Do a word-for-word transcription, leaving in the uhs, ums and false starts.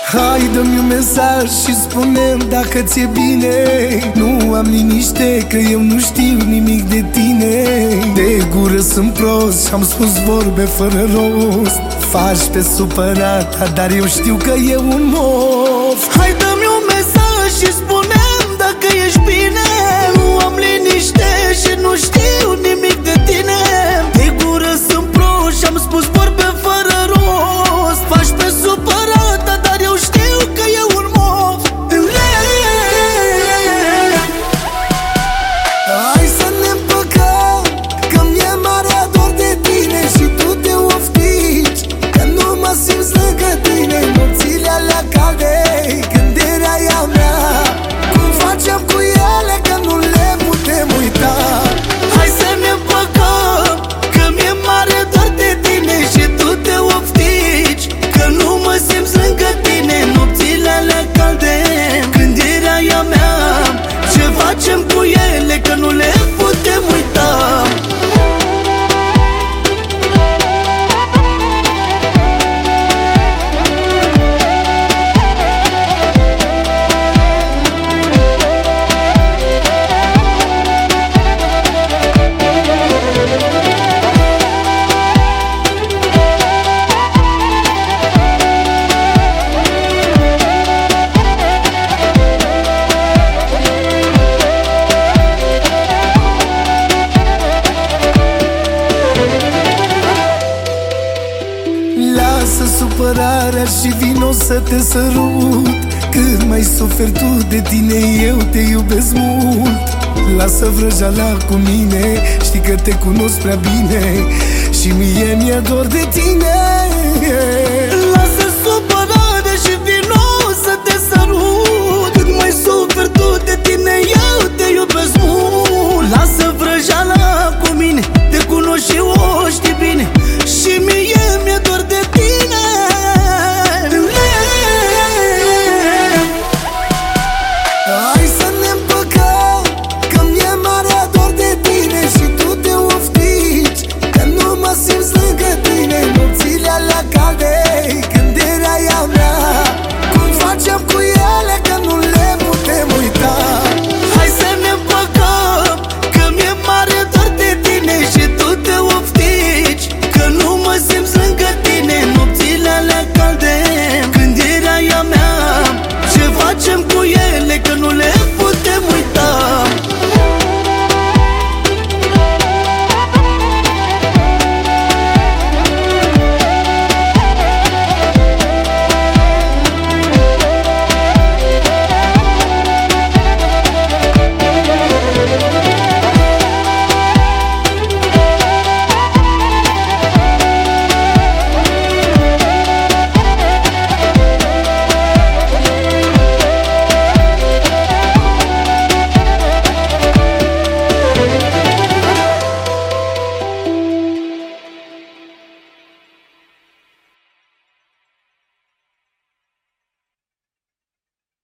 Hai, dă-mi un mesaj și spune-mi dacă ți-e bine. Nu am liniște că eu nu știu nimic de tine. De gură sunt prost și-am spus vorbe fără rost. Faci pe supărata, dar eu știu că e un mof. Hai, dă-mi un mesaj și spune-mi dacă ești bine. Nu am liniște și nu știu nimic de tine. De gură sunt prost și-am spus vorbe fără rost. Faci pe supărata, dar eu știu că e un mof. Hai să ne împăcăm, că mi-e mare dor de tine și tu te oftici, că nu mă simți lângă tine. Nopțile alea calde, când erai a mea, cum facem cu ele că nu le putem uita. Hai să ne împăcăm, că mi-e mare dor de tine și tu te oftici, că nu mă simți lângă tine. Nopțile alea calde, când erai a mea, ce facem cu ele că nu le putem uita. Lasă supărarea și vino să te sărut. Cât mai suferi tu de tine, eu te iubesc mult. Lasă vrăjeala cu mine, știi că te cunosc prea bine și mie mi-e dor de tine.